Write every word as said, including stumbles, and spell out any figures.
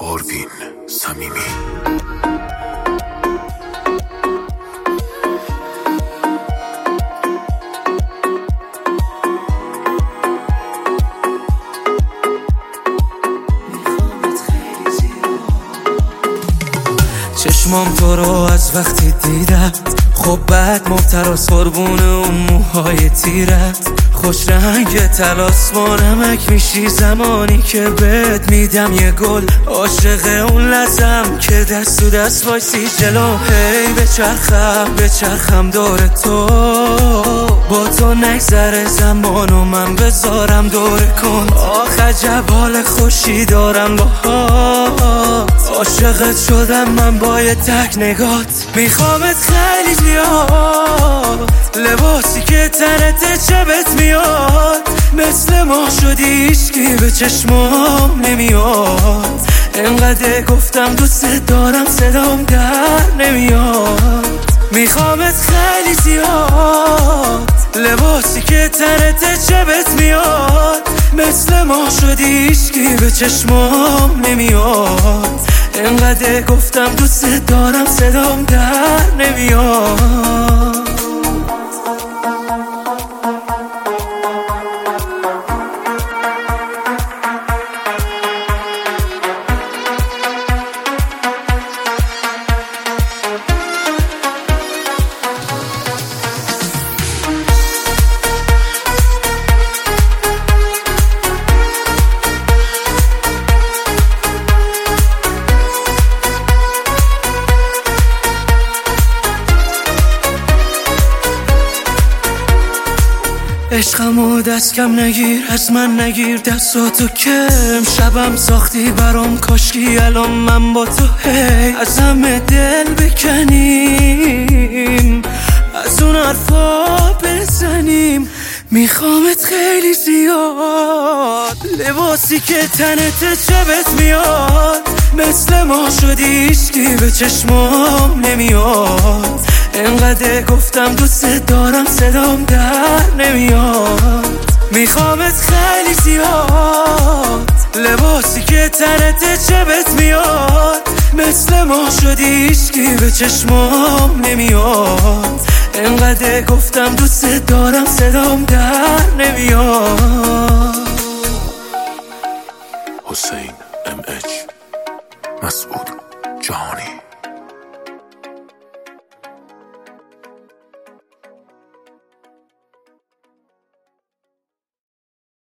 آروین صمیمی. چشمام تو رو از وقتی دیدم خب بعد مبتراس قربون اون موهای تیرت، خوش رنگ تلاس نمک میشی زمانی که بهت میدم یه گل، عاشق اون لحظم که دست تو دست وایسی جلو، هی بچرخم بچرخم دور تو، با تو نگذره زمان و من بذارم دور کن، آخ عجب حال خوشی دارم باهات، عاشقت شدم من با یه تک نگات، میخوامت خیلی زیاد، لباسی که تنت شبت میاد، مثل ما شدی هیچکی به چشمام نمیاد، انقدر گفتم دوست دارم صدام در نمیاد، میخوامت خیلی زیاد، لباسی که تنت شبت میاد، مثل ما شدی هیچکی به چشمام نمیاد، انقدر گفتم دوست دارم صدام در نمیاد. عشقمو دست کم نگیر از من نگیر دستاتو کم، شبم ساختی برام کاشکی الان من با تو هی از همه دل بکنیم، از اون حرفا بزنیم، میخوامت خیلی زیاد، لباسی که تنت شبت میاد، مثل ما شدی هیچکی به چشمام نمیاد، انقدر گفتم دوست دارم صدام در نمیاد، میخوامت خیلی زیاد، لباسی که تنت شبت میاد، مثل ما شدی هیچکی به چشمام نمیاد، انقدر گفتم دوست دارم صدام در نمیاد. حسین